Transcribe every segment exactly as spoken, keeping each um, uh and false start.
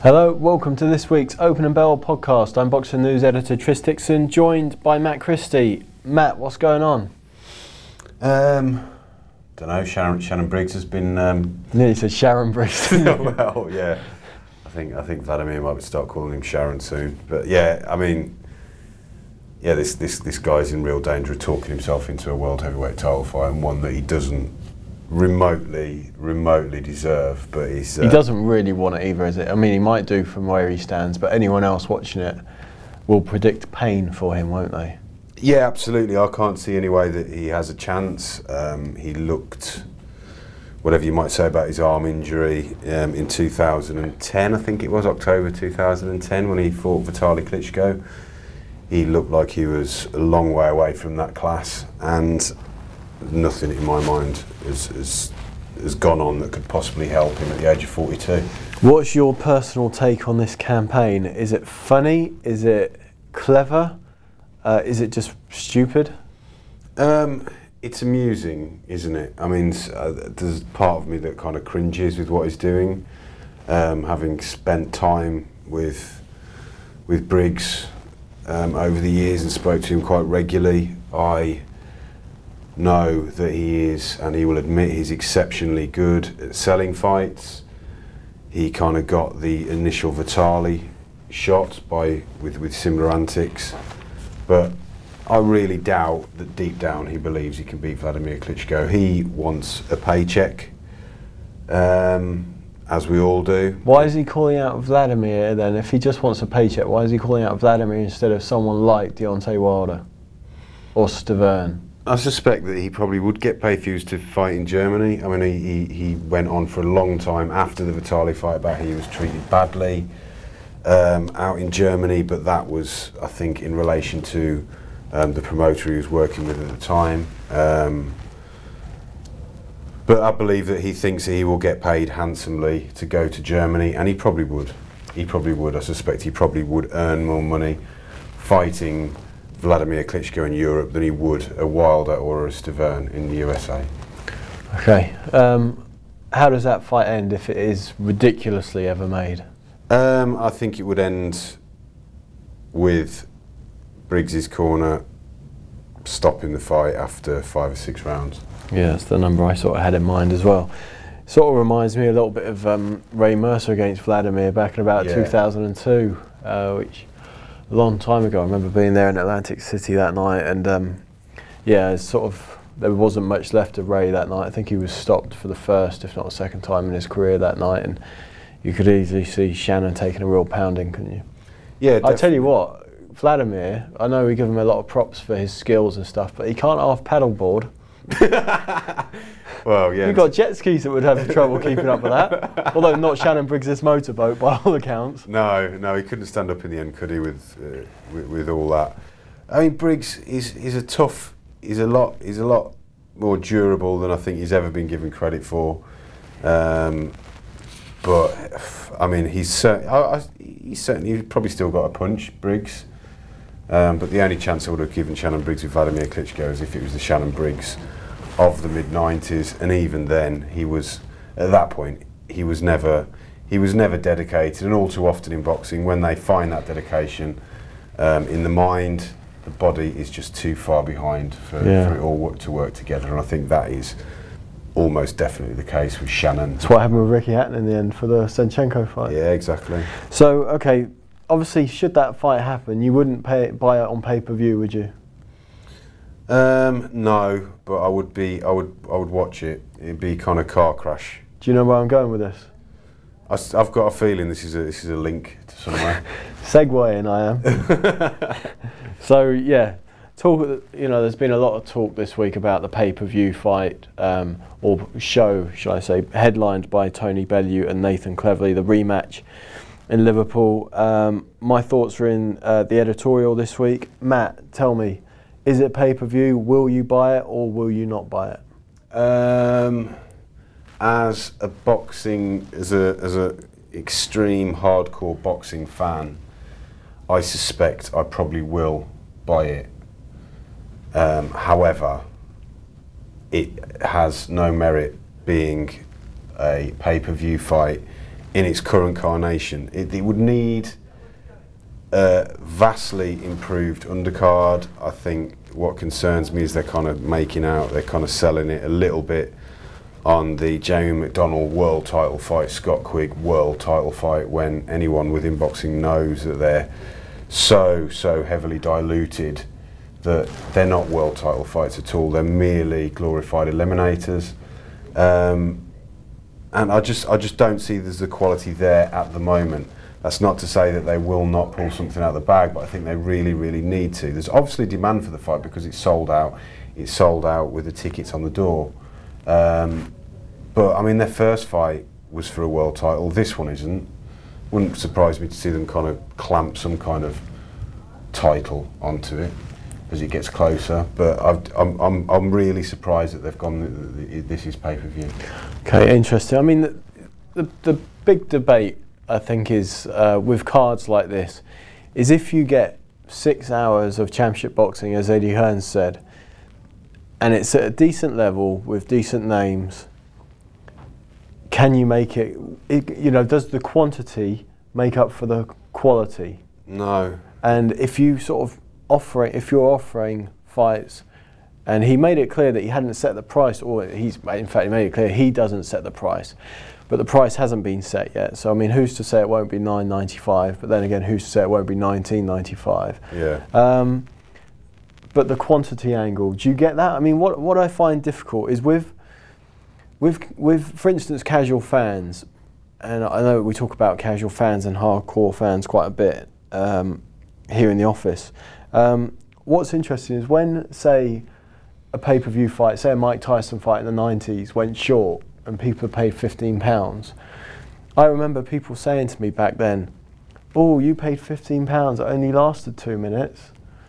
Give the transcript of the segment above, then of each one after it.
Hello, welcome to this week's Open and Bell podcast. I'm boxing news editor Tris Dixon, joined by Matt Christie. Matt, what's going on? Um, don't know. Shannon, Shannon Briggs has been. Um, Nearly said Sharon Briggs. well, yeah. I think I think Vladimir might start calling him Sharon soon. But yeah, I mean, yeah, this this this guy's in real danger of talking himself into a world heavyweight title fight, and one that he doesn't remotely remotely deserve. But he's uh, he doesn't really want it either, is it? I mean, he might do from where he stands, but anyone else watching it will predict pain for him, won't they? Yeah, absolutely. I can't see any way that he has a chance. Um, he looked, whatever you might say about his arm injury, um, in two thousand ten, I think it was, October two thousand ten, when he fought Vitaly Klitschko. He looked like he was a long way away from that class, and nothing in my mind has, has, has gone on that could possibly help him at the age of forty-two. What's your personal take on this campaign? Is it funny? Is it clever? Uh, is it just stupid? Um, it's amusing, isn't it? I mean, uh, there's part of me that kind of cringes with what he's doing. Um, having spent time with with Briggs um, over the years and spoke to him quite regularly, I know that he is, and he will admit, he's exceptionally good at selling fights. He kind of got the initial Vitaly shot by with, with similar antics. But I really doubt that deep down he believes he can beat Vladimir Klitschko. He wants a paycheck, um, as we all do. Why is he calling out Vladimir then? If he just wants a paycheck, why is he calling out Vladimir instead of someone like Deontay Wilder or Stavern? I suspect that he probably would get pay-per-views to fight in Germany. I mean, he, he, he went on for a long time after the Vitaly fight about he was treated badly Um, out in Germany, but that was, I think, in relation to um, the promoter he was working with at the time. Um, but I believe that he thinks that he will get paid handsomely to go to Germany, and he probably would. He probably would. I suspect he probably would earn more money fighting Vladimir Klitschko in Europe than he would a Wilder or a Stavern in the U S A. Okay. Um, how does that fight end if it is ridiculously ever made? Um, I think it would end with Briggs's corner stopping the fight after five or six rounds. Yeah, that's the number I sort of had in mind as well. Sort of reminds me a little bit of um, Ray Mercer against Vladimir back in about yeah. two thousand two, uh, which a long time ago. I remember being there in Atlantic City that night, and um, yeah, it's sort of there wasn't much left of Ray that night. I think he was stopped for the first, if not the second time in his career that night, and you could easily see Shannon taking a real pounding, couldn't you? Yeah, I tell you what, Vladimir, I know we give him a lot of props for his skills and stuff, but he can't half paddleboard. Well, yeah. You've got jet skis that would have trouble keeping up with that. Although not Shannon Briggs' motorboat by all accounts. No, no, he couldn't stand up in the end, could he, with uh, with, with all that. I mean, Briggs is is a tough. He's a lot. He's a lot more durable than I think he's ever been given credit for. Um, but I mean, he's cer- I, I, he's certainly he's probably still got a punch, Briggs. Um, but the only chance I would have given Shannon Briggs with Vladimir Klitschko is if it was the Shannon Briggs of the mid nineties, and even then, he was at that point he was never he was never dedicated. And all too often in boxing, when they find that dedication um, in the mind, the body is just too far behind for, yeah. for it all work, to work together. And I think that is almost definitely the case with Shannon. That's what happened with Ricky Hatton in the end for the Senchenko fight. Yeah, exactly. So, okay, obviously, should that fight happen, you wouldn't pay it, buy it on pay-per-view, would you? Um, no, but I would be. I would. I would watch it. It'd be kind of car crash. Do you know where I'm going with this? I, I've got a feeling this is a this is a link to somewhere. Segwaying, I am. So yeah, talk. You know, there's been a lot of talk this week about the pay-per-view fight um, or show, shall I say, headlined by Tony Bellew and Nathan Cleverly, the rematch in Liverpool. Um, my thoughts are in uh, the editorial this week. Matt, tell me. Is it pay-per-view? Will you buy it or will you not buy it? Um, as a boxing, as a as a extreme hardcore boxing fan, I suspect I probably will buy it. Um, however, it has no merit being a pay-per-view fight in its current carnation. It, it would need a vastly improved undercard. I think what concerns me is they're kind of making out, they're kind of selling it a little bit on the Jamie McDonnell world title fight, Scott Quigg world title fight, when anyone within boxing knows that they're so, so heavily diluted that they're not world title fights at all. They're merely glorified eliminators. Um, and I just, I just don't see there's the quality there at the moment. That's not to say that they will not pull something out of the bag, but I think they really, really need to. There's obviously demand for the fight because it's sold out. It's sold out with the tickets on the door. Um, but I mean, their first fight was for a world title. This one isn't. Wouldn't surprise me to see them kind of clamp some kind of title onto it as it gets closer. But I've, I'm, I'm, I'm really surprised that they've gone, this is pay-per-view. Okay, interesting. I mean, the, the, the big debate, I think, is uh, with cards like this, is if you get six hours of championship boxing, as Eddie Hearn said, and it's at a decent level with decent names, can you make it, it, you know, does the quantity make up for the quality? No. And if you sort of offering, if you're offering fights, and he made it clear that he hadn't set the price, or he's, in fact, he made it clear he doesn't set the price, but the price hasn't been set yet. So I mean, who's to say it won't be nine ninety-five? But then again, who's to say it won't be nineteen ninety-five? Yeah. Um, but the quantity angle, do you get that? I mean, what what I find difficult is with with with, for instance, casual fans, and I know we talk about casual fans and hardcore fans quite a bit um, here in the office. Um, what's interesting is when, say, a pay-per-view fight, say a Mike Tyson fight in the nineties, went short and people paid fifteen pounds. I remember people saying to me back then, oh, you paid fifteen pounds, it only lasted two minutes.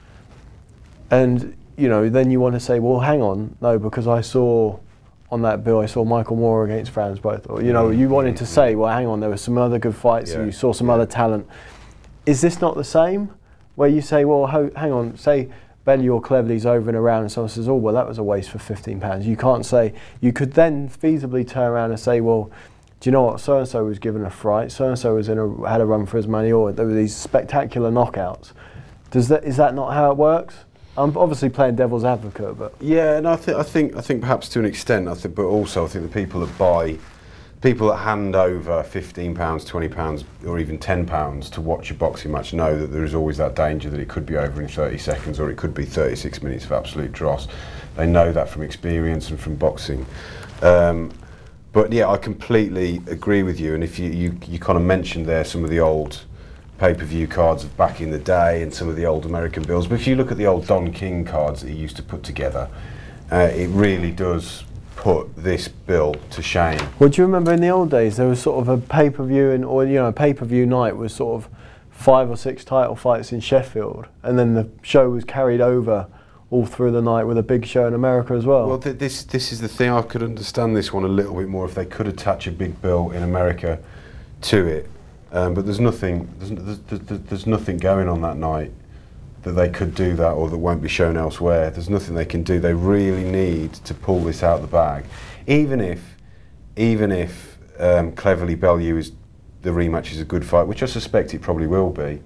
And, you know, then you want to say, well, hang on, no, because I saw on that bill, I saw Michael Moore against Franz both. Or, you know, you wanted to say, well, hang on, there were some other good fights, yeah, and you saw some yeah. other talent. Is this not the same? Where you say, well, ho hang on, say Bellew or Cleverly's over and around, and someone says, oh, well, that was a waste for fifteen pounds. You can't say, you could then feasibly turn around and say, well, do you know what, so-and-so was given a fright, so-and-so was in a, had a run for his money, or there were these spectacular knockouts. Does that, is that not how it works? I'm obviously playing devil's advocate, but yeah, and I think I think I think perhaps to an extent, I think, but also I think the people that buy, people that hand over fifteen pounds, twenty pounds, or even ten pounds to watch a boxing match know that there is always that danger that it could be over in thirty seconds, or it could be thirty-six minutes of absolute dross. They know that from experience and from boxing. Um, but yeah, I completely agree with you. And if you you, you kind of mentioned there some of the old pay-per-view cards of back in the day and some of the old American bills, but if you look at the old Don King cards that he used to put together, uh, it really does put this bill to shame. Well, do you remember in the old days there was sort of a pay-per-view, and or you know, a pay-per-view night was sort of five or six title fights in Sheffield, and then the show was carried over all through the night with a big show in America as well. Well, th this this is the thing. I could understand this one a little bit more if they could attach a big bill in America to it. Um, but there's nothing, there's, there's, there's nothing going on that night that they could do that, or that won't be shown elsewhere. There's nothing they can do. They really need to pull this out of the bag, even if, even if um, Cleverly Bellew is the rematch is a good fight, which I suspect it probably will be.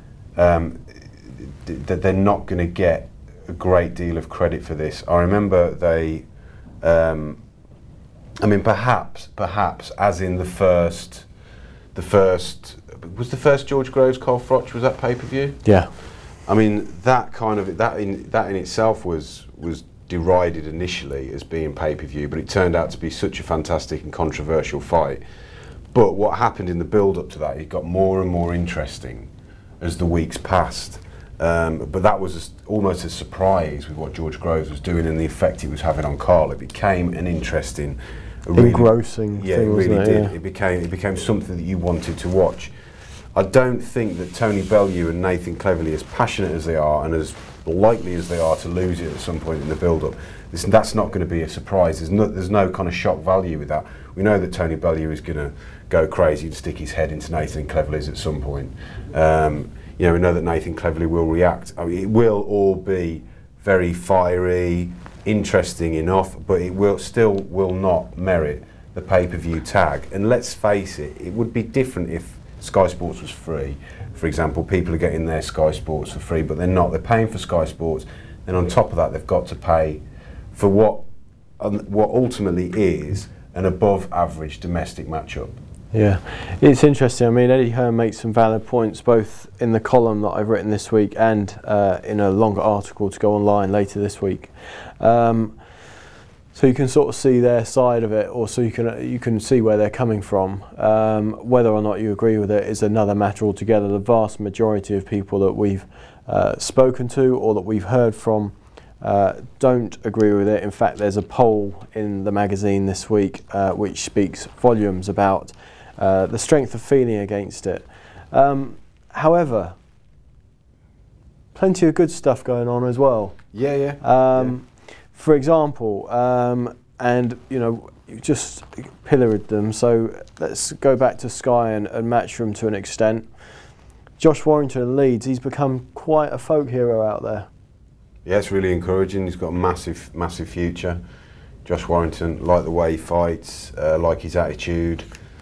Um, th they're not going to get a great deal of credit for this. I remember they, um, I mean, perhaps, perhaps, as in the first. The first, was the first George Groves, Carl Froch, was that pay-per-view? Yeah. I mean, that kind of, that in, that in itself was, was derided initially as being pay-per-view, but it turned out to be such a fantastic and controversial fight. But what happened in the build-up to that, it got more and more interesting as the weeks passed. Um, but that was a, almost a surprise with what George Groves was doing and the effect it was having on Carl. It became an interesting, a really, engrossing yeah, thing, it really wasn't did. it? Yeah. It became it became something that you wanted to watch. I don't think that Tony Bellew and Nathan Cleverly, as passionate as they are and as likely as they are to lose it at some point in the build-up, that's not going to be a surprise. There's no, there's no kind of shock value with that. We know that Tony Bellew is going to go crazy and stick his head into Nathan Cleverly's at some point. Um, you know, we know that Nathan Cleverly will react. I mean, it will all be very fiery, interesting enough, but it will still will not merit the pay-per-view tag. And let's face it, it would be different if Sky Sports was free. For example, people are getting their Sky Sports for free, but they're not. They're paying for Sky Sports, and on top of that, they've got to pay for what um, what ultimately is an above-average domestic matchup. Yeah, it's interesting. I mean, Eddie Hearn makes some valid points both in the column that I've written this week and uh, in a longer article to go online later this week. Um, so you can sort of see their side of it, or so you can you can see where they're coming from. Um, whether or not you agree with it is another matter altogether. The vast majority of people that we've uh, spoken to or that we've heard from uh, don't agree with it. In fact, there's a poll in the magazine this week uh, which speaks volumes about uh, the strength of feeling against it. Um, however, plenty of good stuff going on as well. Yeah, yeah. Um, yeah. For example, um, and you know, you just pilloried them. So let's go back to Sky and, and Matchroom to an extent. Josh Warrington in Leeds, he's become quite a folk hero out there. Yeah, it's really encouraging. He's got a massive, massive future. Josh Warrington, like the way he fights, uh, like his attitude,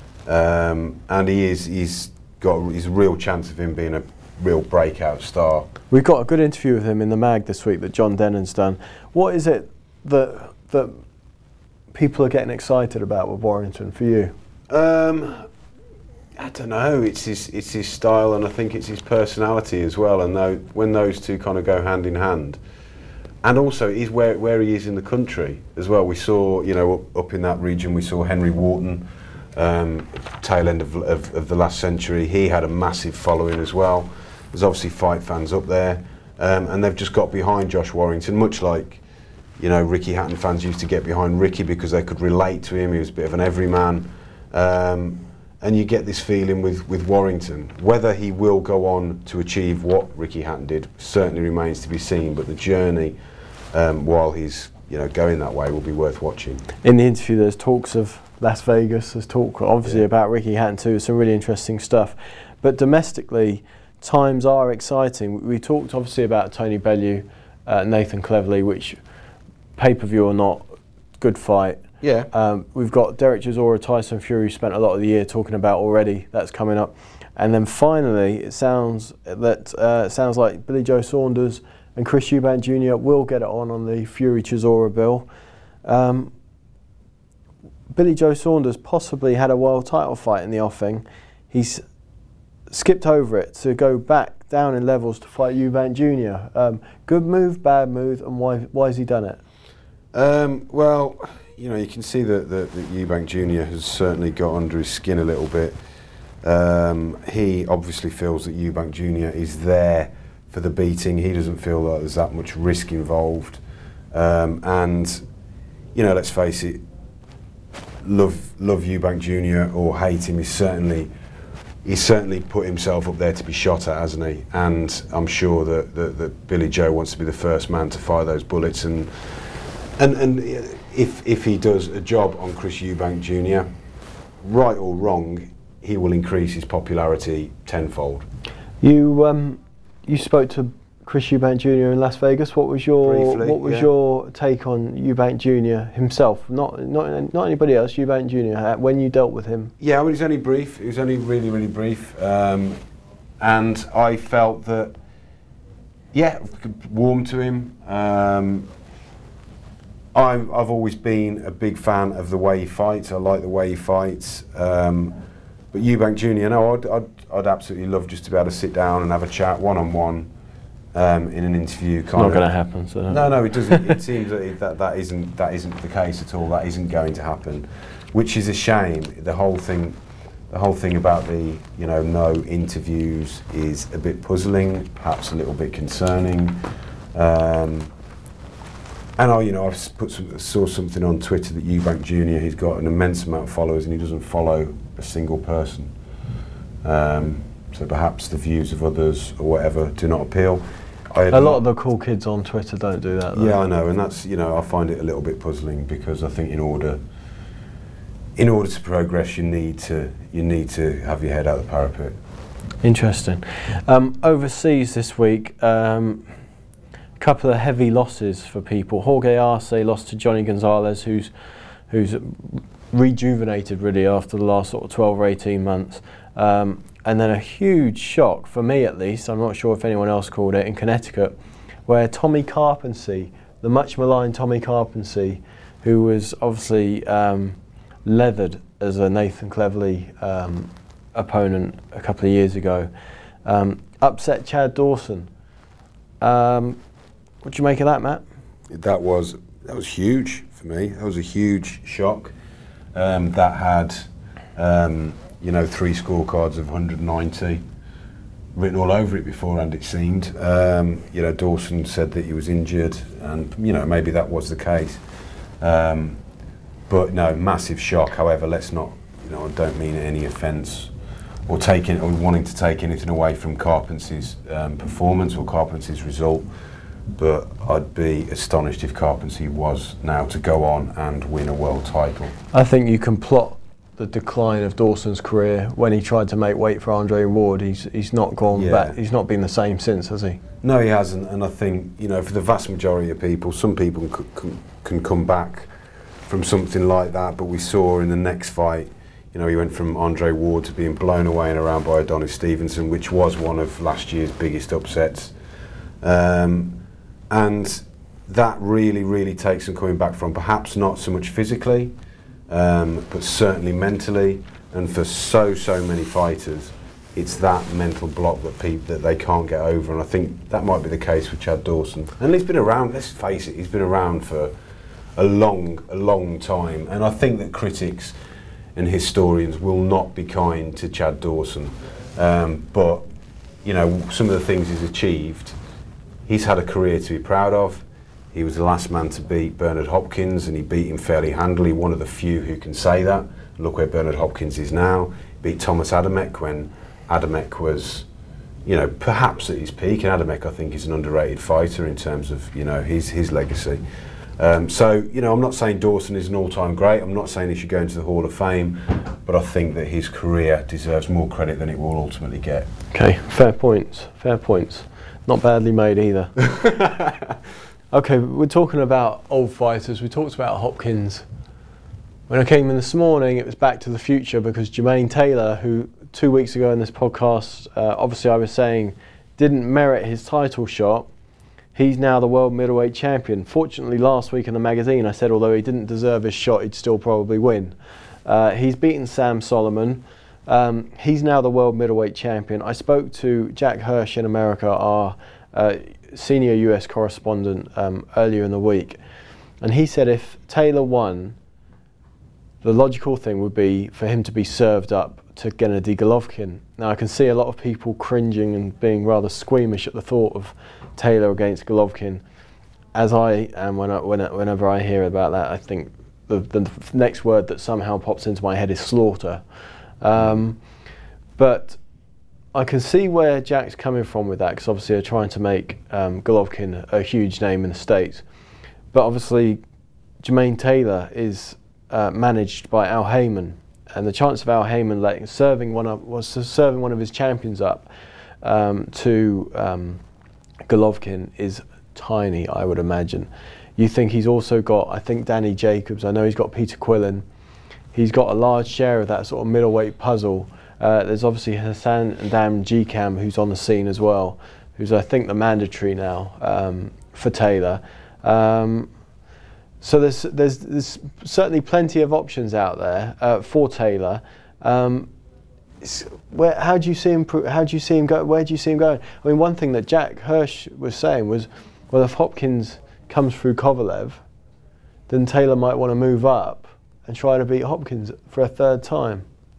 um, and he is. He's got. He's a real chance of him being a real breakout star. We've got a good interview with him in the mag this week that John Dennon's done. What is it that that people are getting excited about with Warrington for you? Um, I don't know. It's his it's his style, and I think it's his personality as well. And though, when those two kind of go hand in hand, and also he's where where he is in the country as well. We saw, you know, up, up in that region, we saw Henry Wharton, um, tail end of, of of the last century. He had a massive following as well. There's obviously fight fans up there, um, and they've just got behind Josh Warrington, much like, you know, Ricky Hatton fans used to get behind Ricky because they could relate to him. He was a bit of an everyman, um, and you get this feeling with with Warrington. Whether he will go on to achieve what Ricky Hatton did certainly remains to be seen. But the journey, um, while he's you know going that way, will be worth watching. In the interview, there's talks of Las Vegas. There's talk obviously yeah. about Ricky Hatton too. Some really interesting stuff. But domestically, times are exciting. We talked obviously about Tony Bellew, uh, Nathan Cleverly, which pay-per-view or not, good fight. Yeah. Um, we've got Derek Chisora, Tyson Fury, spent a lot of the year talking about already. That's coming up. And then finally, it sounds that uh, it sounds like Billy Joe Saunders and Chris Eubank Junior will get it on on the Fury Chisora bill. Um, Billy Joe Saunders possibly had a world title fight in the offing. He's skipped over it to go back down in levels to fight Eubank Junior Um, good move, bad move, and why why has he done it? Um, well, you know, you can see that, that, that Eubank Junior has certainly got under his skin a little bit. Um, he obviously feels that Eubank Junior is there for the beating. He doesn't feel that there's that much risk involved. Um, and, you know, let's face it, love love Eubank Junior or hate him, is certainly he's certainly put himself up there to be shot at, hasn't he? And I'm sure that, that, that Billy Joe wants to be the first man to fire those bullets. And and and if if he does a job on Chris Eubank Junior, right or wrong, he will increase his popularity tenfold. You um, you spoke to Chris Eubank Junior in Las Vegas. What was your Briefly, what was yeah. your take on Eubank Junior himself? Not not not anybody else. Eubank Junior when you dealt with him. Yeah, well, it was only brief. It was only really really brief, um, and I felt that yeah, warm to him. Um, I've I've always been a big fan of the way he fights. I like the way he fights. Um, but Eubank Junior, no, I'd, I'd I'd absolutely love just to be able to sit down and have a chat one on one. Um, in an interview, kind Not of. going to happen. So No, no, it doesn't. It seems that, it, that that isn't that isn't the case at all. That isn't going to happen, which is a shame. The whole thing, the whole thing about the you know no interviews is a bit puzzling, perhaps a little bit concerning. Um, and I, you know, I've put some, saw something on Twitter that Eubank Junior, he's got an immense amount of followers and he doesn't follow a single person. Um, so perhaps the views of others or whatever do not appeal. A lot of the cool kids on Twitter don't do that, though. Yeah, I know, and that's, you know, I find it a little bit puzzling because I think in order in order to progress, you need to you need to have your head out the parapet. Interesting. Um, overseas this week, um, a couple of heavy losses for people. Jorge Arce lost to Johnny Gonzalez, who's who's rejuvenated really after the last sort of twelve or eighteen months. Um, and then a huge shock, for me at least, I'm not sure if anyone else called it, in Connecticut, where Tommy Carpensee, the much maligned Tommy Carpensee, who was obviously um, leathered as a Nathan Cleverly um, opponent a couple of years ago, um, upset Chad Dawson. Um, what do you make of that, Matt? That was that was huge for me. That was a huge shock. Um, that had, um, you know, three scorecards of one hundred ninety written all over it beforehand, it seemed. Um, you know, Dawson said that he was injured, and, you know, maybe that was the case. Um, but, no, massive shock. However, let's not, you know, I don't mean any offence or taking or wanting to take anything away from Carpensee's um, performance or Carpensee's result. But I'd be astonished if Carpensee was now to go on and win a world title. I think you can plot the decline of Dawson's career when he tried to make weight for Andre Ward. He's he's not gone Yeah. back. He's not been the same since, has he? No, he hasn't. And I think, you know, for the vast majority of people, some people can, can, can come back from something like that. But we saw in the next fight, you know, he went from Andre Ward to being blown away and around by Adonis Stevenson, which was one of last year's biggest upsets. Um, and that really, really takes some coming back from. Perhaps not so much physically, um, but certainly mentally. And for so, so many fighters, it's that mental block that people that they can't get over. And I think that might be the case with Chad Dawson. And he's been around, let's face it, he's been around for a long, a long time. And I think that critics and historians will not be kind to Chad Dawson. Um, but, you know, some of the things he's achieved, he's had a career to be proud of. He was the last man to beat Bernard Hopkins, and he beat him fairly handily, one of the few who can say that. Look where Bernard Hopkins is now. He beat Thomas Adamek when Adamek was, you know, perhaps at his peak. And Adamek, I think, is an underrated fighter in terms of, you know, his, his legacy. Um, so, you know, I'm not saying Dawson is an all-time great. I'm not saying he should go into the Hall of Fame, but I think that his career deserves more credit than it will ultimately get. Okay, fair points. Fair points. Not badly made either. Okay, we're talking about old fighters. We talked about Hopkins. When I came in this morning, it was Back to the Future, because Jermaine Taylor, who two weeks ago in this podcast, uh, obviously I was saying didn't merit his title shot, he's now the world middleweight champion. Fortunately, last week in the magazine I said although he didn't deserve his shot, he'd still probably win. Uh, he's beaten Sam Solomon. Um, he's now the world middleweight champion. I spoke to Jack Hirsch in America, our uh, senior U S correspondent, um, earlier in the week, and he said if Taylor won, the logical thing would be for him to be served up to Gennady Golovkin. Now I can see a lot of people cringing and being rather squeamish at the thought of Taylor against Golovkin. As I am when I, when I, whenever I hear about that, I think the, the next word that somehow pops into my head is slaughter. Um, but I can see where Jack's coming from with that, because obviously they're trying to make um, Golovkin a huge name in the States. But obviously Jermaine Taylor is uh, managed by Al Heyman, and the chance of Al Heyman letting, serving one of, was serving one of his champions up um, to um, Golovkin is tiny, I would imagine. You think he's also got, I think, Danny Jacobs. I know he's got Peter Quillen. He's got a large share of that sort of middleweight puzzle. Uh, there's obviously Hassan Dam G-Cam, who's on the scene as well, who's I think the mandatory now um, for Taylor. Um, so there's, there's there's certainly plenty of options out there uh, for Taylor. Um, where how do you see him? How do you see him go? Where do you see him going? I mean, one thing that Jack Hirsch was saying was, well, if Hopkins comes through Kovalev, then Taylor might want to move up and try to beat Hopkins for a third time.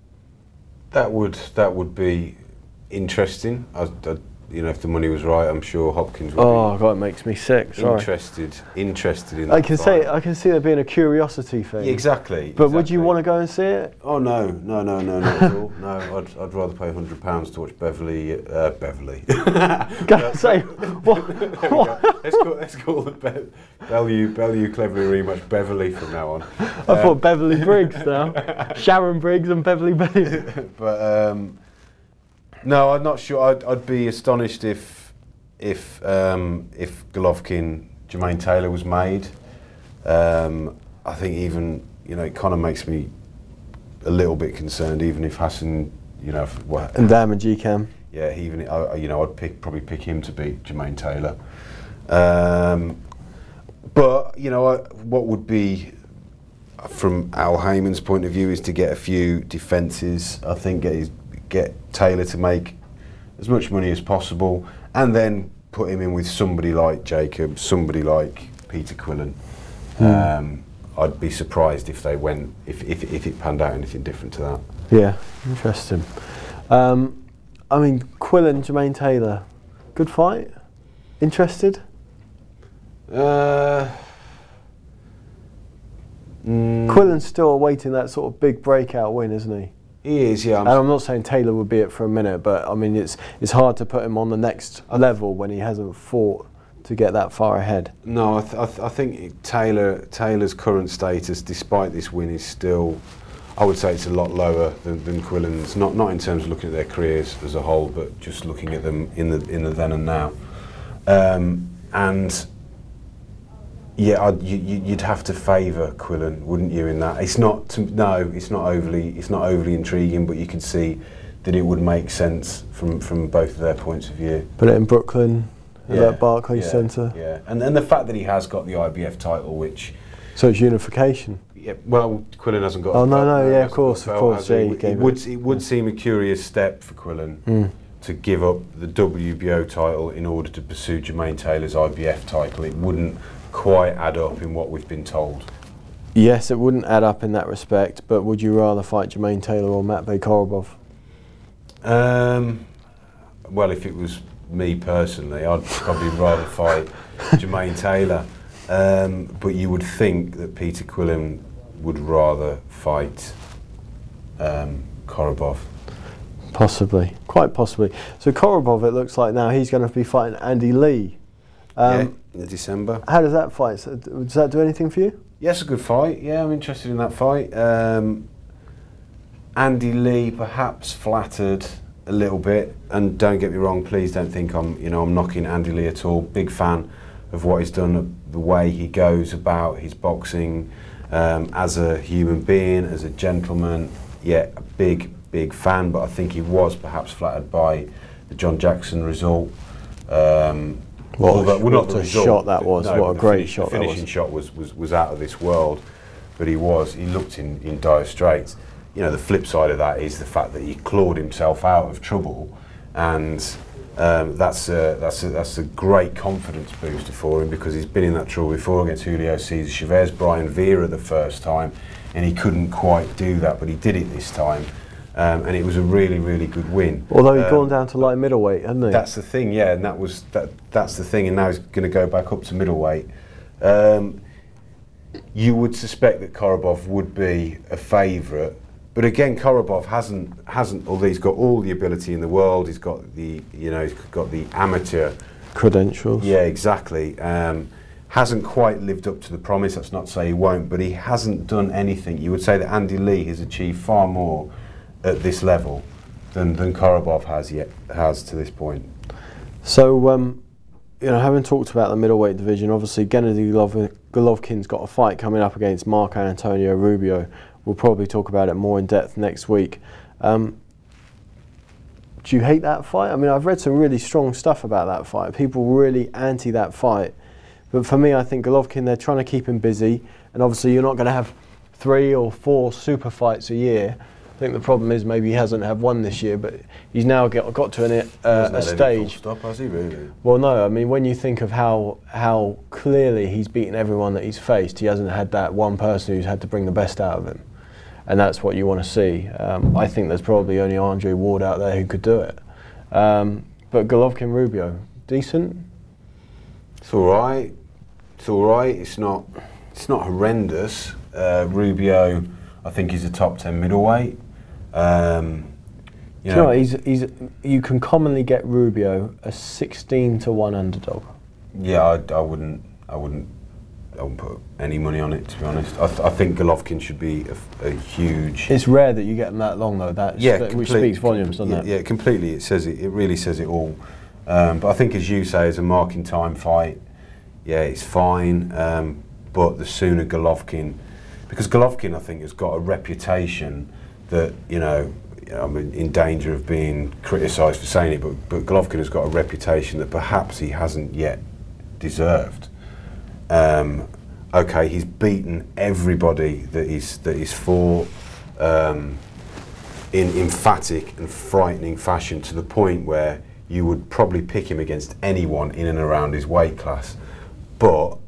That would that would be interesting. I, I, you know, if the money was right, I'm sure Hopkins would oh, be God, it makes me sick. Sorry. interested interested in I that can fight. say I can see there being a curiosity thing. Yeah, exactly. But exactly. would you want to go and see it? Oh no, no, no, no, not at all. No, I'd I'd rather pay a hundred pounds to watch Beverly. Uh, Beverly. Go say what? what? let's call let's call the Be Bellew Bellew Cleverly rematch Beverly from now on. I um, thought Beverly Briggs now. Sharon Briggs and Beverly Bellew. But um, no, I'm not sure. I'd, I'd be astonished if if um, if Golovkin Jermaine Taylor was made. Um, I think even you know it kind of makes me a little bit concerned, even if Hassan, you know, if, well, and Dam and G Cam. Yeah, even I, you know, I'd pick probably pick him to beat Jermaine Taylor. Um, but you know, I, what would be, from Al Heyman's point of view, is to get a few defences. I think get his, get Taylor to make as much money as possible, and then put him in with somebody like Jacob, somebody like Peter Quillen. Mm. Um, I'd be surprised if they went, if, if if it panned out anything different to that. Yeah, interesting. Um, I mean, Quillen, Jermaine Taylor, good fight. Interested? Uh, mm, Quillen's still awaiting that sort of big breakout win, isn't he? He is, yeah. I'm and I'm not saying Taylor would be it for a minute, but I mean, it's it's hard to put him on the next level when he hasn't fought to get that far ahead. No, I, th I, th I think Taylor Taylor's current status, despite this win, is still, I would say, it's a lot lower than, than Quillen's. Not not in terms of looking at their careers as a whole, but just looking at them in the in the then and now. Um, and yeah, I'd, you, you'd have to favour Quillen, wouldn't you? In that, it's not to, no, it's not overly it's not overly intriguing, but you can see that it would make sense from from both of their points of view. Put it in Brooklyn. At Yeah, that Barclays yeah, Centre. Yeah, and and the fact that he has got the I B F title, which so it's unification. Yeah, well, Quillen hasn't got. Oh a no, belt, no, yeah, of hasn't course, got a of belt, course. has Yeah, he? you it gave would it. it would seem a curious step for Quillen Mm. to give up the W B O title in order to pursue Jermaine Taylor's I B F title. It wouldn't quite add up in what we've been told. Yes, it wouldn't add up in that respect. But would you rather fight Jermaine Taylor or Matvey Korobov? Um, well, if it was me personally, I'd probably rather fight Jermaine Taylor. Um, but you would think that Peter Quillen would rather fight um, Korobov. Possibly, quite possibly. So Korobov, it looks like now he's going to be fighting Andy Lee. Um, yeah, in December. How does that fight? So, does that do anything for you? Yes, a good fight. Yeah, I'm interested in that fight. Um, Andy Lee perhaps flattered a little bit, and don't get me wrong, please don't think I'm, you know, I'm knocking Andy Lee at all. Big fan of what he's done, the way he goes about his boxing, um, as a human being, as a gentleman. Yeah, a big, big fan, but I think he was perhaps flattered by the John Jackson result. Um, what although, a, well, not what the a result, shot that was! No, what a the great finish, shot the that finishing was! shot was, was was out of this world, but he was. He looked in in dire straits. You know, the flip side of that is the fact that he clawed himself out of trouble, and um, that's a, that's a, that's a great confidence booster for him, because he's been in that trouble before against Julio Cesar Chavez, Brian Vera the first time, and he couldn't quite do that, but he did it this time, um, and it was a really really good win. Although he'd um, gone down to light middleweight, hadn't he? That's the thing, yeah, and that was that. That's the thing, and now he's going to go back up to middleweight. Um, you would suspect that Korobov would be a favourite. But again, Korobov hasn't hasn't. Although he's got all the ability in the world, he's got the you know he's got the amateur credentials. Yeah, exactly. Um, hasn't quite lived up to the promise. That's not to say he won't, but he hasn't done anything. You would say that Andy Lee has achieved far more at this level than than Korobov has yet has to this point. So, um, you know, having talked about the middleweight division, obviously Gennady Golovkin's got a fight coming up against Marco Antonio Rubio. We'll probably talk about it more in depth next week. Um, do you hate that fight? I mean, I've read some really strong stuff about that fight. People really anti that fight. But for me, I think Golovkin, they're trying to keep him busy. And obviously you're not going to have three or four super fights a year. I think the problem is maybe he hasn't had one this year, but he's now get, got to an, uh, a stage. Stop, has he really? Well, no. I mean, when you think of how how clearly he's beaten everyone that he's faced, he hasn't had that one person who's had to bring the best out of him. And that's what you want to see. Um, I think there's probably only Andre Ward out there who could do it. Um, but Golovkin Rubio, decent? It's all right. It's all right. It's not. It's not horrendous. Uh, Rubio, I think, is a top ten middleweight. Um, you do know, you know, he's he's. You can commonly get Rubio a sixteen to one underdog. Yeah, I, I wouldn't. I wouldn't. I wouldn't put any money on it, to be honest. I, th I think Golovkin should be a, a huge. It's rare that you get them that long, though. That yeah, that, which speaks volumes, doesn't yeah, it? Yeah, completely. It says it. It really says it all. Um, but I think, as you say, as a marking time fight, yeah, it's fine. Um, but the sooner Golovkin, because Golovkin, I think, has got a reputation that, you know, I'm in danger of being criticised for saying it, but, but Golovkin has got a reputation that perhaps he hasn't yet deserved. Um, okay, he's beaten everybody that he's, that he's fought um, in emphatic and frightening fashion, to the point where you would probably pick him against anyone in and around his weight class. But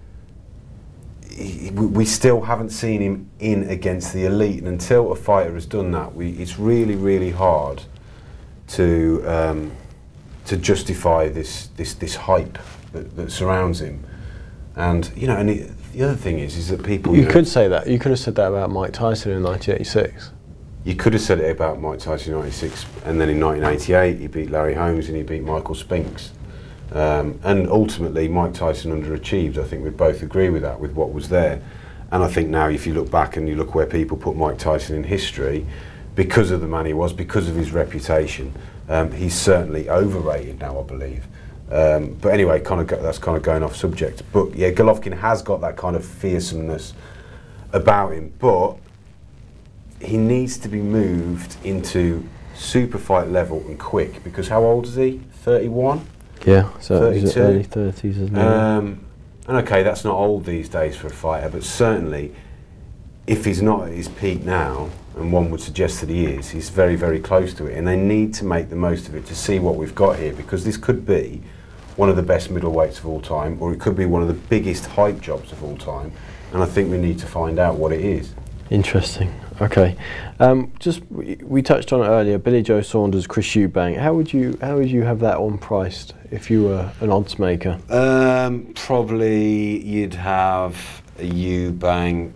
he, we still haven't seen him in against the elite, and until a fighter has done that, we, it's really, really hard to um, to justify this this this hype that, that surrounds him. And you know, and the, the other thing is, is that people. You, you know, could say that. You could have said that about Mike Tyson in nineteen eighty-six. You could have said it about Mike Tyson in ninety-six, and then in nineteen eighty-eight he beat Larry Holmes and he beat Michael Spinks. Um, and ultimately Mike Tyson underachieved. I think we both agree with that, with what was there. And I think now if you look back and you look where people put Mike Tyson in history, because of the man he was, because of his reputation, um, he's certainly overrated now, I believe. Um, but anyway, kind of go, that's kind of going off subject. But yeah, Golovkin has got that kind of fearsomeness about him, but he needs to be moved into super fight level and quick, because how old is he? thirty-one? Yeah, so he's thirty-two. early thirties, isn't he? Um, and okay, that's not old these days for a fighter, but certainly if he's not at his peak now, and one would suggest that he is, he's very, very close to it, and they need to make the most of it to see what we've got here, because this could be one of the best middleweights of all time, or it could be one of the biggest hype jobs of all time, and I think we need to find out what it is. Interesting. Okay. Um, just we, we touched on it earlier. Billy Joe Saunders, Chris Eubank. How would you how would you have that on priced if you were an odds maker? Um, probably you'd have a Eubank.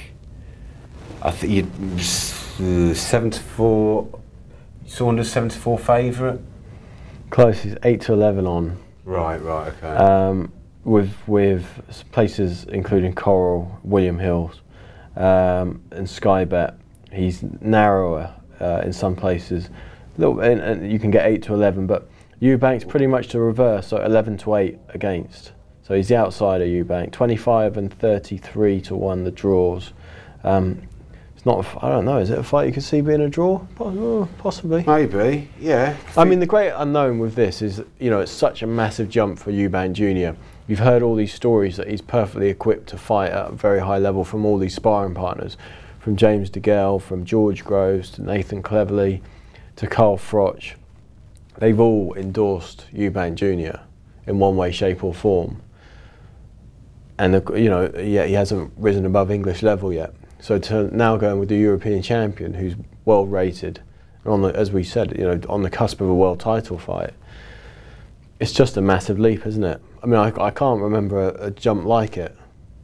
I think you'd uh, seven to four. Saunders seven to four favourite. Close. He's eight to eleven on. Right. Right. Okay. Um, with with places including Coral, William Hills. Um, and Sky Bet, he's narrower uh, in some places. Little, and, and you can get eight to eleven, but Eubank's pretty much the reverse, so eleven to eight against. So he's the outsider, Eubank. twenty-five and thirty-three to one the draws. Um, it's not. A, I don't know. Is it a fight you could see being a draw? Possibly. Maybe. Yeah. I mean, the great unknown with this is, you know, it's such a massive jump for Eubank Junior You've heard all these stories that he's perfectly equipped to fight at a very high level from all these sparring partners, from James DeGale, from George Groves to Nathan Cleverly to Carl Froch. They've all endorsed Eubank Junior in one way, shape or form. And, the, you know, yeah, he hasn't risen above English level yet. So to now going with the European champion who's well rated, and on the, as we said, you know, on the cusp of a world title fight, it's just a massive leap, isn't it? I mean, I, I can't remember a, a jump like it.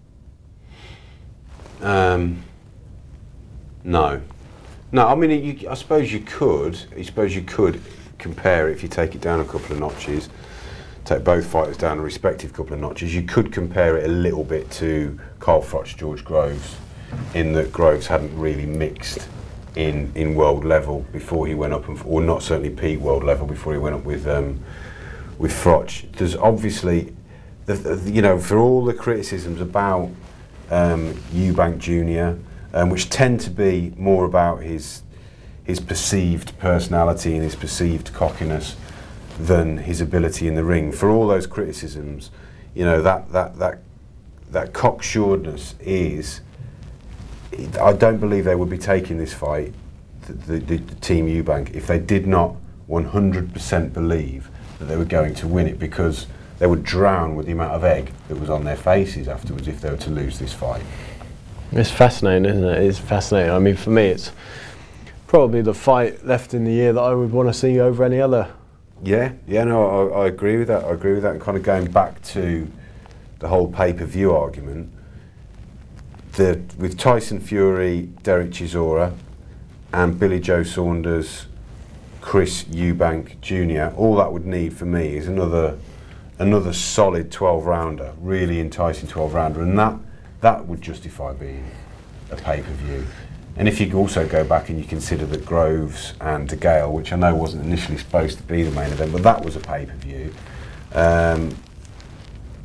Um, no, no. I mean, you, I suppose you could. I suppose you could compare it if you take it down a couple of notches. Take both fighters down a respective couple of notches. You could compare it a little bit to Carl Froch, George Groves, in that Groves hadn't really mixed in in world level before he went up, and, or not certainly peak world level before he went up with. Um, With Froch, there's obviously, the, the, you know, for all the criticisms about um, Eubank Junior, um, which tend to be more about his his perceived personality and his perceived cockiness than his ability in the ring. For all those criticisms, you know, that that that that cocksuredness is. I don't believe they would be taking this fight, the, the, the team Eubank, if they did not one hundred percent believe that they were going to win it, because they would drown with the amount of egg that was on their faces afterwards if they were to lose this fight. It's fascinating, isn't it? It's fascinating. I mean, for me, it's probably the fight left in the year that I would want to see over any other. Yeah, yeah, no, I, I agree with that. I agree with that. And kind of going back to the whole pay-per-view argument, the, with Tyson Fury, Derek Chisora, and Billy Joe Saunders, Chris Eubank Junior, all that would need for me is another another solid twelve rounder, really enticing twelve rounder, and that that would justify being a pay-per-view. And if you also go back and you consider that Groves and DeGale, which I know wasn't initially supposed to be the main event, but that was a pay-per-view, um,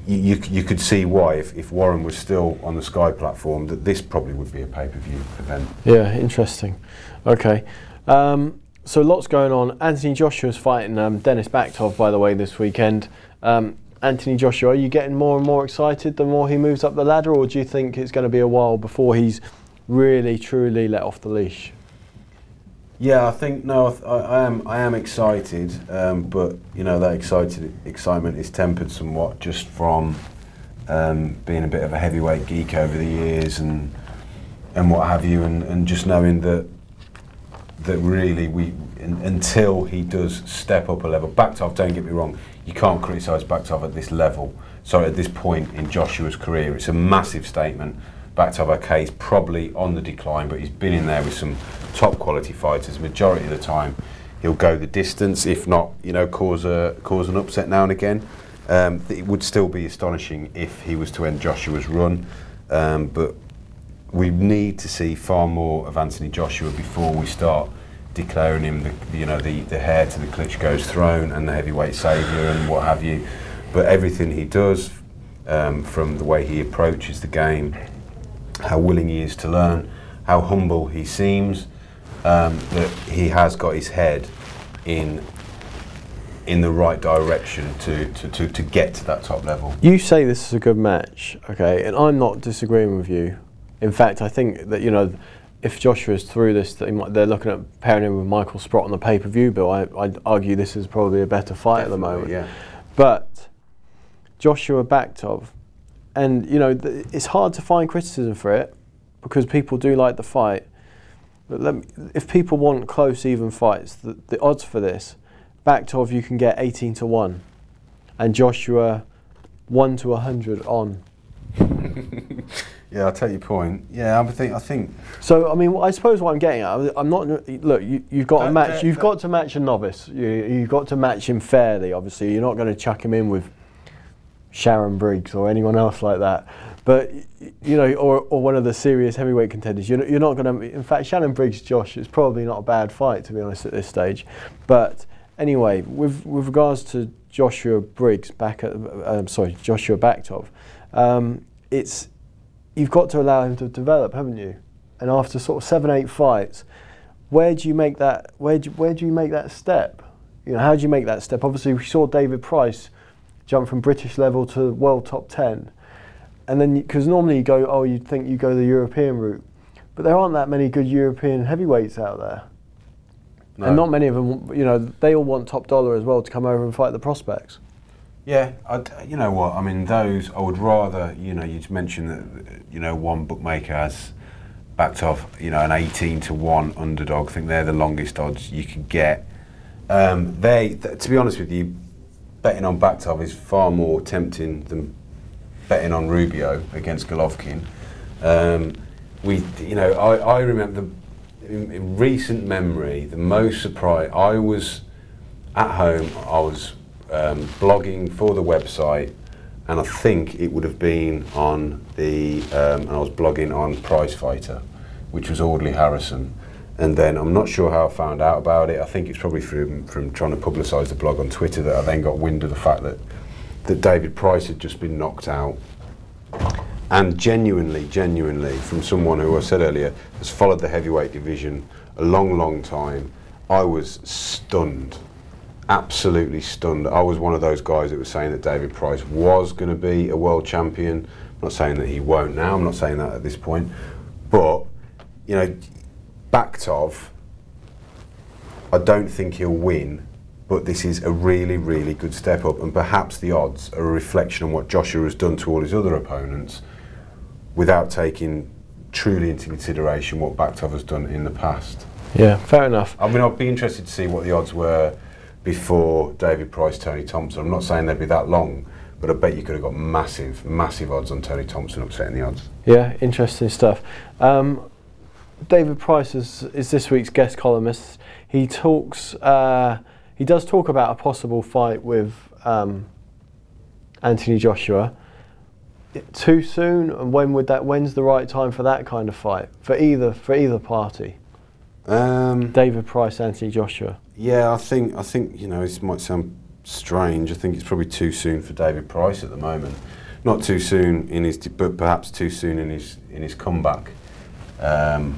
you, you, you could see why, if, if Warren was still on the Sky platform, that this probably would be a pay-per-view event. Yeah, interesting. Okay. Um, so lots going on. Anthony Joshua's fighting um, Denis Baktov, by the way, this weekend. Um, Anthony Joshua, are you getting more and more excited the more he moves up the ladder, or do you think it's going to be a while before he's really, truly let off the leash? Yeah, I think no. I, I am. I am excited, um, but you know that excited excitement is tempered somewhat just from um, being a bit of a heavyweight geek over the years and and what have you, and, and just knowing that that really we in, until he does step up a level. Baktov, don't get me wrong, you can't criticise Baktov at this level. Sorry, at this point in Joshua's career, it's a massive statement. Baktov, okay, he's probably on the decline, but he's been in there with some top quality fighters. Majority of the time, he'll go the distance, if not, you know, cause a cause an upset now and again. Um, it would still be astonishing if he was to end Joshua's run, um, but we need to see far more of Anthony Joshua before we start declaring him, the, you know, the, the heir to the Klitschko's throne and the heavyweight saviour and what have you. But everything he does, um, from the way he approaches the game, how willing he is to learn, how humble he seems, um, that he has got his head in in the right direction to, to, to, to get to that top level. You say this is a good match, okay, and I'm not disagreeing with you. In fact, I think that, you know, if Joshua's through this, they might, they're looking at pairing him with Michael Sprott on the pay-per-view bill. I, I'd argue this is probably a better fight Definitely, at the moment. Yeah. But Joshua Baktov, and you know, th it's hard to find criticism for it because people do like the fight. But let me, if people want close, even fights, the, the odds for this, Baktov you can get eighteen to one, and Joshua one to a hundred on. Yeah, I take your point. Yeah, I think I think. So I mean, I suppose what I'm getting at, I'm not. Look, you, you've got Uh, to match. uh, You've uh, got to match a novice. You, you've got to match him fairly. Obviously, you're not going to chuck him in with Sharon Briggs or anyone else like that. But you know, or or one of the serious heavyweight contenders. You're you're not going to. In fact, Shannon Briggs, Josh, is probably not a bad fight, to be honest, at this stage. But anyway, with with regards to Joshua Briggs back at, um, sorry, Joshua Baktov, um, it's. You've got to allow him to develop, haven't you? And after sort of seven, eight fights, where do you make that? Where do, where do you make that step? You know, how do you make that step? Obviously, we saw David Price jump from British level to world top ten, and then because normally you go, oh, you'd think you go the European route, but there aren't that many good European heavyweights out there, no. And not many of them. You know, they all want top dollar as well to come over and fight the prospects. Yeah, I'd, you know what, I mean, those, I would rather, you know, you mentioned that, you know, one bookmaker has Baktov, you know, an eighteen to one underdog. I think they're the longest odds you could get. Um, they, th to be honest with you, betting on Baktov is far more tempting than betting on Rubio against Golovkin. Um, we, you know, I, I remember, the, in, in recent memory, the most surprise, I was at home, I was Um, blogging for the website, and I think it would have been on the, um, and I was blogging on Prize Fighter, which was Audley Harrison, and then I'm not sure how I found out about it. I think it's probably from, from trying to publicise the blog on Twitter that I then got wind of the fact that, that David Price had just been knocked out. And genuinely, genuinely, from someone who I said earlier has followed the heavyweight division a long, long time, I was stunned. Absolutely stunned. I was one of those guys that was saying that David Price was going to be a world champion. I'm not saying that he won't now, I'm not saying that at this point. But, you know, Baktov, I don't think he'll win, but this is a really, really good step up, and perhaps the odds are a reflection on what Joshua has done to all his other opponents without taking truly into consideration what Baktov has done in the past. Yeah, fair enough. I mean, I'd be interested to see what the odds were before David Price, Tony Thompson. I'm not saying they'd be that long, but I bet you could have got massive, massive odds on Tony Thompson upsetting the odds. Yeah, interesting stuff. Um, David Price is, is this week's guest columnist. He talks, uh, he does talk about a possible fight with um, Anthony Joshua. Too soon, and when would that? When's the right time for that kind of fight for either for either party? Um, David Price, Anthony Joshua. Yeah, I think I think you know, this might sound strange. I think it's probably too soon for David Price at the moment. Not too soon in his, but perhaps too soon in his in his comeback. Um,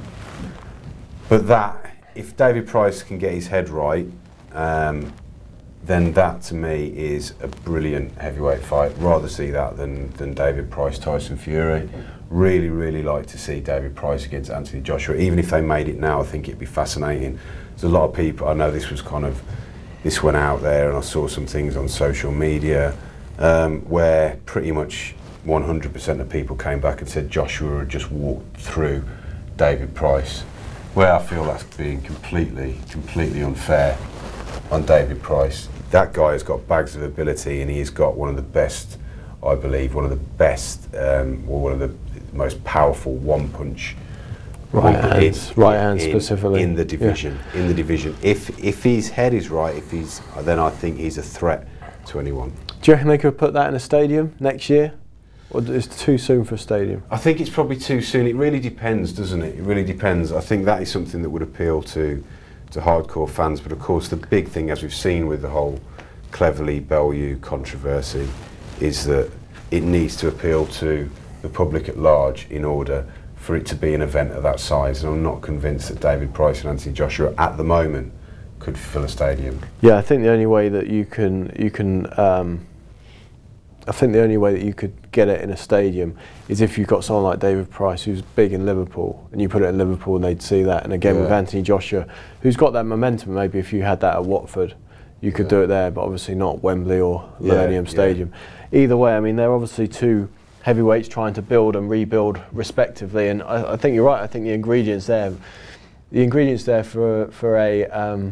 but that, if David Price can get his head right, um, then that to me is a brilliant heavyweight fight. Rather see that than than David Price Tyson Fury. Really, really like to see David Price against Anthony Joshua. Even if they made it now, I think it'd be fascinating. There's a lot of people. I know this was kind of this went out there, and I saw some things on social media um, where pretty much one hundred percent of people came back and said Joshua had just walked through David Price. Where I feel that's being completely, completely unfair on David Price. That guy has got bags of ability, and he's got one of the best, I believe, one of the best, um, or one of the most powerful one-punch right hands, in, right hand in, specifically in the division. Yeah. In the division, if if his head is right, if he's, then I think he's a threat to anyone. Do you reckon they could put that in a stadium next year, or is it too soon for a stadium? I think it's probably too soon. It really depends, doesn't it? It really depends. I think that is something that would appeal to to hardcore fans, but of course the big thing, as we've seen with the whole Cleverly Bellew controversy, is that it needs to appeal to the public at large in order for it to be an event of that size, and I'm not convinced that David Price and Anthony Joshua at the moment could fill a stadium. Yeah, I think the only way that you can you can um, I think the only way that you could get it in a stadium is if you've got someone like David Price who's big in Liverpool, and you put it in Liverpool and they'd see that. And again, yeah. with Anthony Joshua, who's got that momentum, maybe if you had that at Watford, you could yeah. do it there, but obviously not Wembley or Millennium yeah, Stadium. Yeah. Either way, I mean, they're obviously two heavyweights trying to build and rebuild respectively, and I, I think you're right. I think the ingredients there, the ingredients there for for a, um,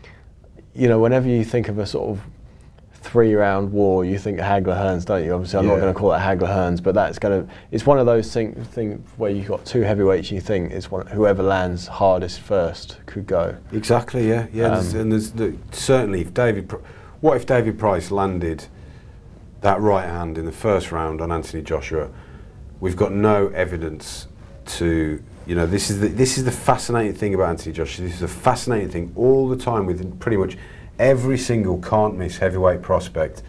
you know, whenever you think of a sort of three-round war, you think Hagler-Hearns, don't you? Obviously, I'm yeah. not going to call it Hagler-Hearns, but that's going to. It's one of those things thing where you've got two heavyweights. You think it's one, whoever lands hardest first could go. Exactly. Yeah. Yeah. Um, there's, and there's the, certainly if David, what if David Price landed that right hand in the first round on Anthony Joshua? We've got no evidence to, you know, this is the this is the fascinating thing about Anthony Joshua. This is a fascinating thing all the time with pretty much every single can't miss heavyweight prospect.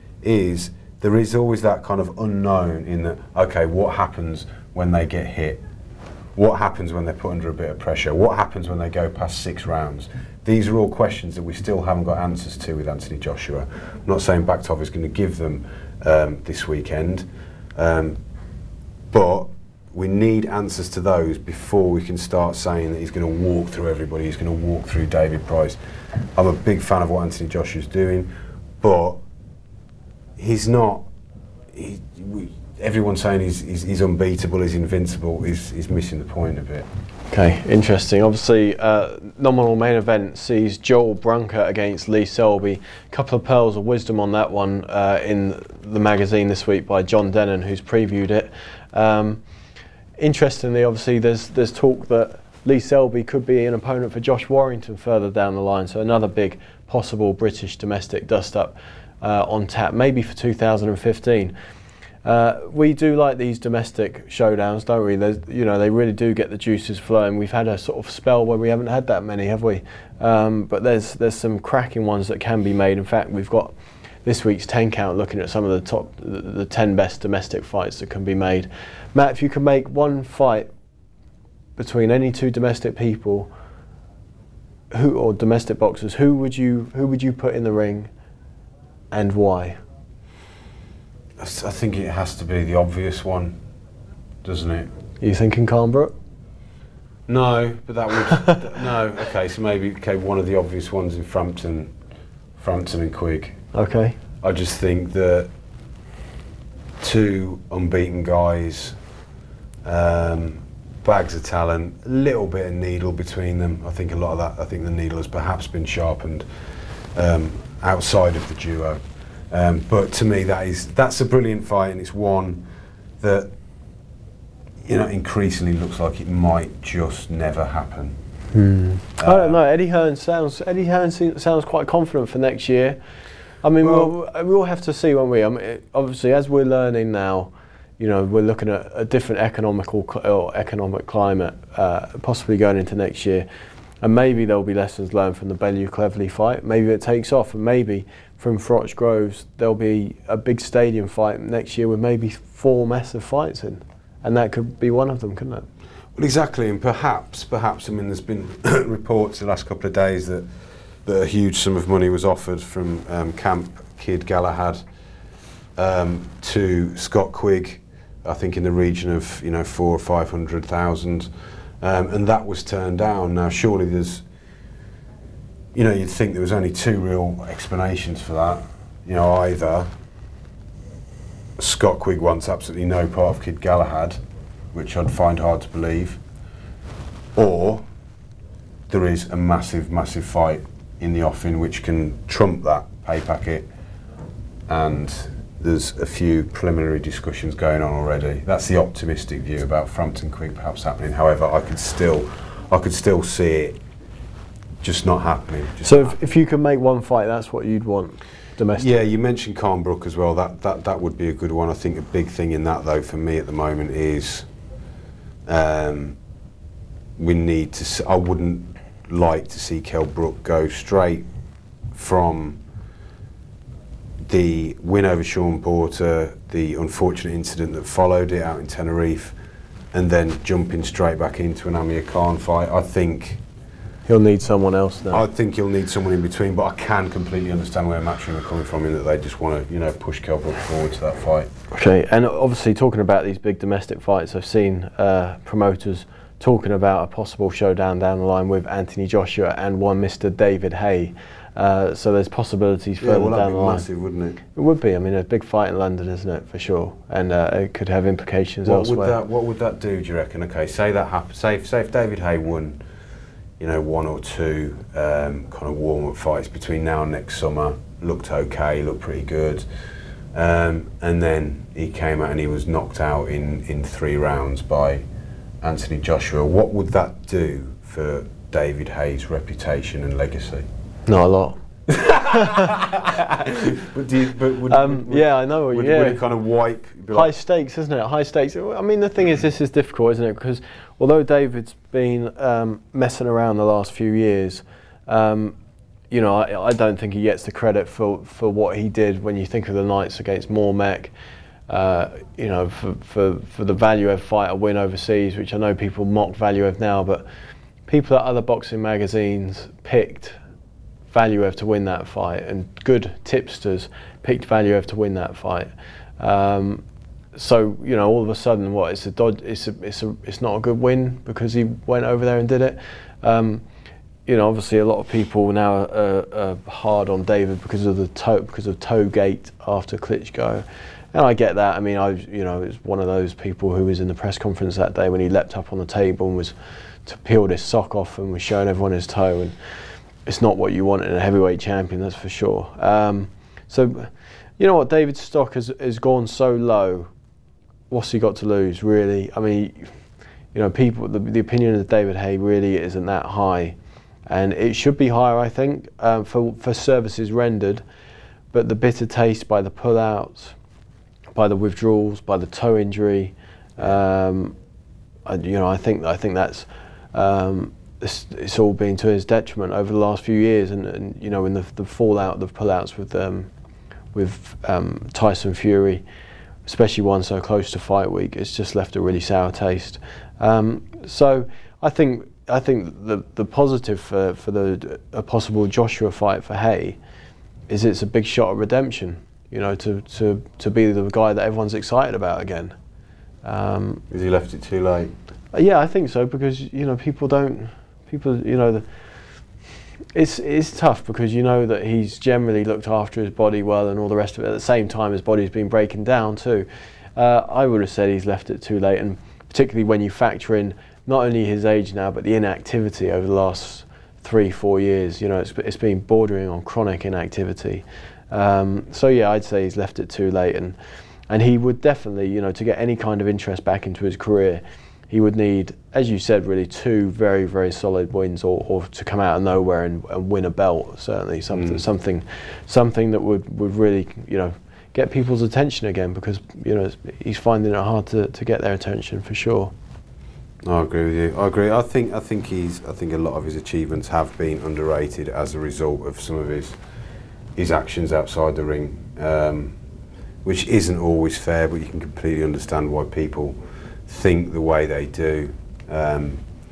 Is there is always that kind of unknown in that, okay, what happens when they get hit? What happens when they're put under a bit of pressure? What happens when they go past six rounds? These are all questions that we still haven't got answers to with Anthony Joshua. I'm not saying Bakhtov is going to give them um, this weekend, um, but we need answers to those before we can start saying that he's going to walk through everybody, he's going to walk through David Price. I'm a big fan of what Anthony Joshua's doing, but he's not, he, we, everyone's saying he's, he's, he's unbeatable, he's invincible, he's, he's missing the point a bit. Okay, interesting. Obviously, uh, nominal main event sees Joel Brunker against Lee Selby. A couple of pearls of wisdom on that one uh, in the magazine this week by John Dennon, who's previewed it. Um, interestingly, obviously, there's there's talk that Lee Selby could be an opponent for Josh Warrington further down the line, so another big possible British domestic dust-up uh, on tap, maybe for two thousand fifteen. Uh, we do like these domestic showdowns, don't we? There's, you know, they really do get the juices flowing. We've had a sort of spell where we haven't had that many, have we? Um, but there's there's some cracking ones that can be made. In fact, we've got this week's ten count looking at some of the top, the, the ten best domestic fights that can be made. Matt, if you could make one fight between any two domestic people, who or domestic boxers, who would you who would you put in the ring, and why? I think it has to be the obvious one, doesn't it? Are you thinking Calmbrook? No, but that would th no. Okay, so maybe okay one of the obvious ones in Frampton, Frampton and Quigg. Okay. I just think that two unbeaten guys, um, bags of talent, a little bit of needle between them. I think a lot of that. I think the needle has perhaps been sharpened um, outside of the duo. Um, but to me, that is that's a brilliant fight, and it's one that, you know, increasingly looks like it might just never happen. Hmm. Uh, I don't know. Eddie Hearn sounds Eddie Hearn sounds quite confident for next year. I mean, well, we'll, we'll have to see, won't we? I mean, obviously, as we're learning now, you know, we're looking at a different economical cl or economic climate, uh, possibly going into next year. and maybe there'll be lessons learned from the Bellew Cleverley fight. Maybe it takes off, and maybe from Froch Groves there'll be a big stadium fight next year with maybe four massive fights in, and that could be one of them, couldn't it? Well, exactly, and perhaps, perhaps, I mean, there's been reports the last couple of days that, that a huge sum of money was offered from um, Camp Kid Galahad um, to Scott Quigg, I think in the region of, you know, four or five hundred thousand, um, and that was turned down. Now, surely there's, you know, you'd think there was only two real explanations for that. You know, either Scott Quigg wants absolutely no part of Kid Galahad, which I'd find hard to believe, or there is a massive, massive fight in the offing which can trump that pay packet, and there's a few preliminary discussions going on already. That's the optimistic view about Frampton Quigg perhaps happening. However, I could still, I could still see it just not happening. Just so not if, if you could make one fight, that's what you'd want, domestic? Yeah, you mentioned Carnbrook as well. That, that, that would be a good one. I think a big thing in that, though, for me at the moment is um, we need to, s I wouldn't like to see Kell Brook go straight from the win over Sean Porter, the unfortunate incident that followed it out in Tenerife, and then jumping straight back into an Amir Khan fight. I think he'll need someone else now. I think he'll need someone in between, but I can completely understand where Matchroom are coming from in that they just want to, you know, push Kell Brook forward to that fight. Okay, and obviously talking about these big domestic fights, I've seen uh, promoters talking about a possible showdown down the line with Anthony Joshua and one Mister David Haye. Uh, so there's possibilities further yeah, well, down the line. Massive, wouldn't it? It would be. I mean, a big fight in London, isn't it, for sure? And uh, it could have implications what elsewhere. Would that, what would that do, do you reckon? Okay, say that happens. Say, say if David Haye won, you know, one or two um, kind of warm-up fights between now and next summer, looked okay, looked pretty good, um, and then he came out and he was knocked out in, in three rounds by Anthony Joshua. What would that do for David Haye's reputation and legacy? Not a lot. but do you, but would, um, would, yeah, I know. Would, yeah. would it kind of wipe? High like stakes, isn't it? High stakes. I mean, the thing is, this is difficult, isn't it? Because although David's been um, messing around the last few years, um, you know, I, I don't think he gets the credit for for what he did when you think of the nights against Mormec. Uh, you know, for, for for the Valuev fight, a win overseas, which I know people mock Valuev now, but people at other boxing magazines picked Valuev to win that fight, and good tipsters picked Valuev to win that fight. Um, so you know, all of a sudden, what it's a dodge, it's a, it's a, it's not a good win because he went over there and did it. Um, you know, obviously, a lot of people now are, are hard on David because of the toe, because of Toegate after Klitschko, and I get that. I mean, I you know, was one of those people who was in the press conference that day when he leapt up on the table and was to peeled his sock off and was showing everyone his toe, and it's not what you want in a heavyweight champion, that's for sure. Um, so, you know what, David's stock has, has gone so low. What's he got to lose, really? I mean, you know, people, the, the opinion of David Haye really isn't that high, and it should be higher, I think, um, for, for services rendered, but the bitter taste by the pullouts, by the withdrawals, by the toe injury, um, I, you know, I think, I think that's, um, It's, it's all been to his detriment over the last few years, and, and you know, in the, the fallout, the pullouts with um, with um, Tyson Fury, especially one so close to fight week, it's just left a really sour taste. Um, so I think I think the the positive for for the a possible Joshua fight for Haye is it's a big shot at redemption. You know, to to to be the guy that everyone's excited about again. Um, Because he left it too late. Yeah, I think so, because you know, people don't. People, you know, the, it's it's tough because you know that he's generally looked after his body well and all the rest of it. At the same time, his body's been breaking down too. Uh, I would have said he's left it too late, and particularly when you factor in not only his age now, but the inactivity over the last three, four years. You know, it's it's been bordering on chronic inactivity. Um, so yeah, I'd say he's left it too late, and and he would definitely, you know, to get any kind of interest back into his career, he would need, as you said, really two very, very solid wins, or, or to come out of nowhere and, and win a belt. Certainly, something, mm. something, something that would, would really, you know, get people's attention again, because you know he's finding it hard to, to get their attention for sure. I agree with you. I agree. I think I think he's. I think a lot of his achievements have been underrated as a result of some of his his actions outside the ring, um, which isn't always fair. But you can completely understand why people think the way they do. Um,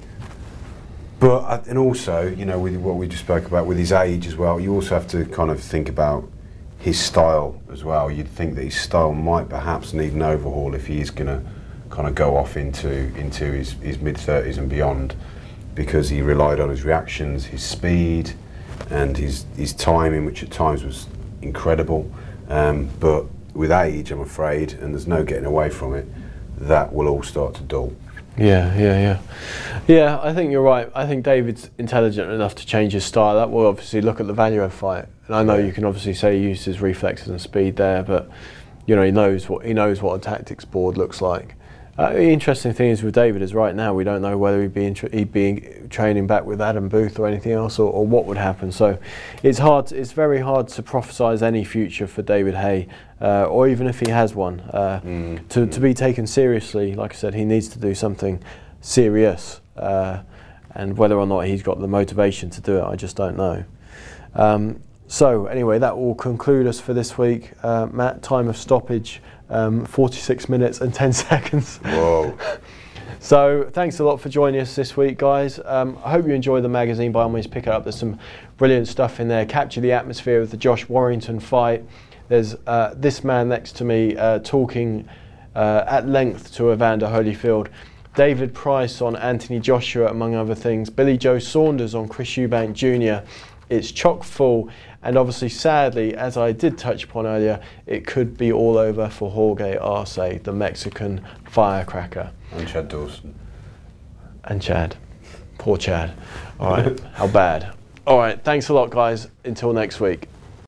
but and also, you know, with what we just spoke about with his age as well, you also have to kind of think about his style as well. You'd think that his style might perhaps need an overhaul if he is going to kind of go off into into his, his mid thirties and beyond, because he relied on his reactions, his speed, and his his timing, which at times was incredible. Um, but with age, I'm afraid, and there's no getting away from it, that will all start to dull. Yeah, yeah, yeah. Yeah, I think you're right. I think David's intelligent enough to change his style. That will obviously look at the Valuo fight. And I know Yeah. you can obviously say he used his reflexes and speed there, but you know, he knows what he knows what a tactics board looks like. Uh, the interesting thing is with David is right now we don't know whether he'd be he'd be training back with Adam Booth or anything else, or, or what would happen. So it's hard. It's very hard to prophesise any future for David Haye, uh, or even if he has one, uh, Mm. to to be taken seriously. Like I said, he needs to do something serious, uh, and whether or not he's got the motivation to do it, I just don't know. Um, so anyway, that will conclude us for this week. Uh, Matt, time of stoppage. Um, forty-six minutes and ten seconds. Whoa. So thanks a lot for joining us this week, guys. Um, I hope you enjoy the magazine. By all means, pick it up. There's some brilliant stuff in there. Capture the atmosphere of the Josh Warrington fight. There's uh, this man next to me uh, talking uh, at length to Evander Holyfield. David Price on Anthony Joshua, among other things. Billy Joe Saunders on Chris Eubank Junior It's chock full, and obviously, sadly, as I did touch upon earlier, it could be all over for Jorge Arce, the Mexican firecracker. And Chad Dawson. And Chad. Poor Chad. All right, how bad. All right, thanks a lot, guys. Until next week.